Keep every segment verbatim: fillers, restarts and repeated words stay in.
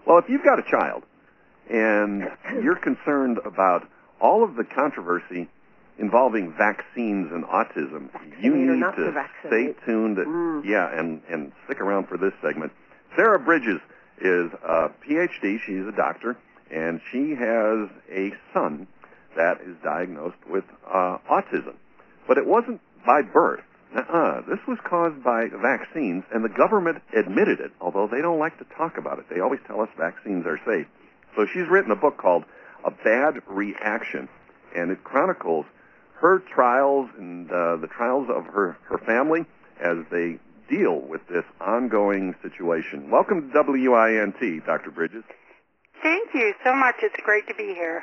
Well, if you've got a child and you're concerned about all of the controversy involving vaccines and autism, you need not to to vaccinate. stay tuned. Mm. Yeah, and, and stick around for this segment. Sarah Bridges is a P H D. She's a doctor, and she has a son that is diagnosed with uh, autism. But it wasn't by birth. Uh-uh. This was caused by vaccines, and the government admitted it, although they don't like to talk about it. They always tell us vaccines are safe. So she's written a book called A Bad Reaction, and it chronicles her trials and uh, the trials of her, her family as they deal with this ongoing situation. Welcome to W I N T, Doctor Bridges. Thank you so much. It's great to be here.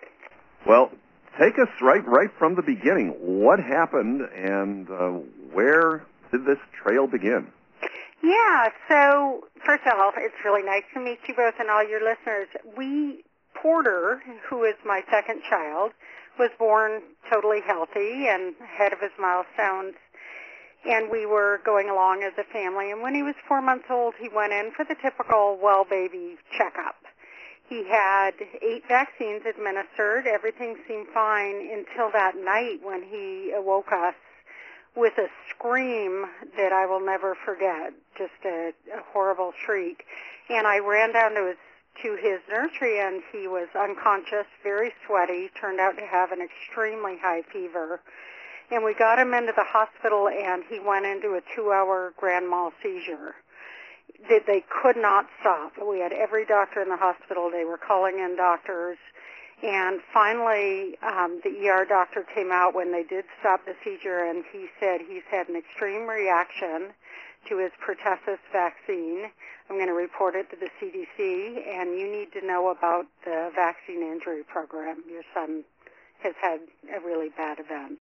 Well, take us right right from the beginning. What happened, and uh, where did this trail begin? Yeah, so first of all, it's really nice to meet you both and all your listeners. We, Porter, who is my second child, was born totally healthy and ahead of his milestones, and we were going along as a family. And when he was four months old, he went in for the typical well baby checkup. He had eight vaccines administered. Everything seemed fine until that night when he awoke us with a scream that I will never forget, just a, a horrible shriek. And I ran down to his, to his nursery, and he was unconscious, very sweaty, turned out to have an extremely high fever. And we got him into the hospital, and he went into a two-hour grand mal seizure that they could not stop. We had every doctor in the hospital. They were calling in doctors. And finally, um, the E R doctor came out when they did stop the seizure, and he said he's had an extreme reaction to his pertussis vaccine. I'm going to report it to the C D C, and you need to know about the vaccine injury program. Your son has had a really bad event.